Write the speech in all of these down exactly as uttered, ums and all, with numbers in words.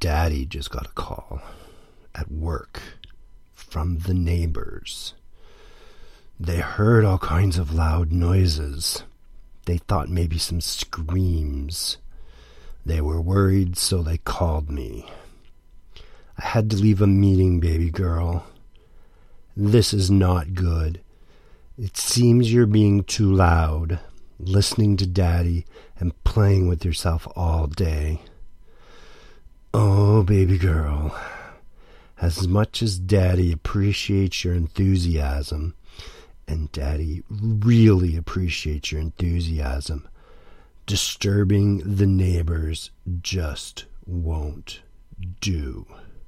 Daddy just got a call at work from the neighbors. They heard all kinds of loud noises. They thought maybe some screams. They were worried, so they called me. I had to leave a meeting, baby girl. This is not good. It seems you're being too loud, listening to Daddy and playing with yourself all day. Oh, baby girl, as much as Daddy appreciates your enthusiasm, and Daddy really appreciates your enthusiasm, disturbing the neighbors just won't do.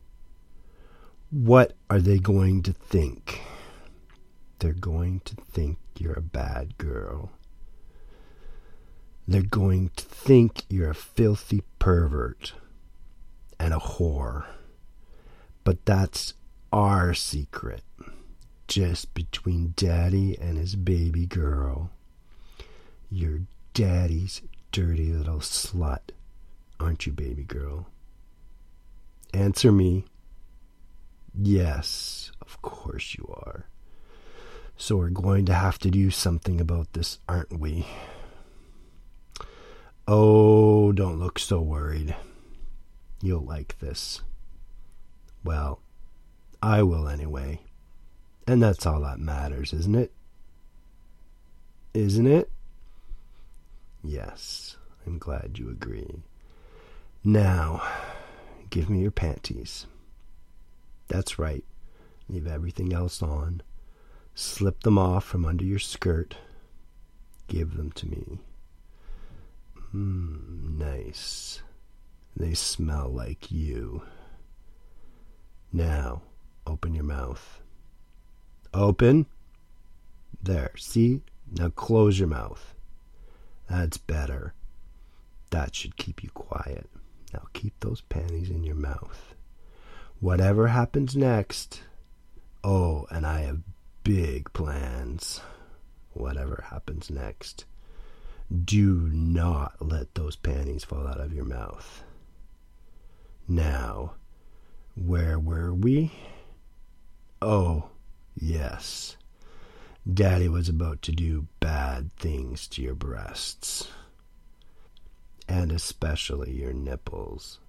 What are they going to think? They're going to think you're a bad girl. They're going to think you're a filthy pervert and a whore. But that's our secret, just between Daddy and his baby girl. You're Daddy's dirty little slut, aren't you, baby girl? Answer me. Yes, of course you are. So we're going to have to do something about this, aren't we? Oh, don't look so worried. You'll like this. Well, I will anyway. And that's all that matters, isn't it? Isn't it? Yes, I'm glad you agree. Now, give me your panties. That's right. Leave everything else on. Slip them off from under your skirt. Give them to me. Mmm, nice. They smell like you. Now, open your mouth. Open. There, see? Now close your mouth. That's better. That should keep you quiet. Now keep those panties in your mouth. Whatever happens next... Oh, and I have big plans. Whatever happens next, do not let those panties fall out of your mouth. Now, where were we? Oh, yes. Daddy was about to do bad things to your breasts. And especially your nipples.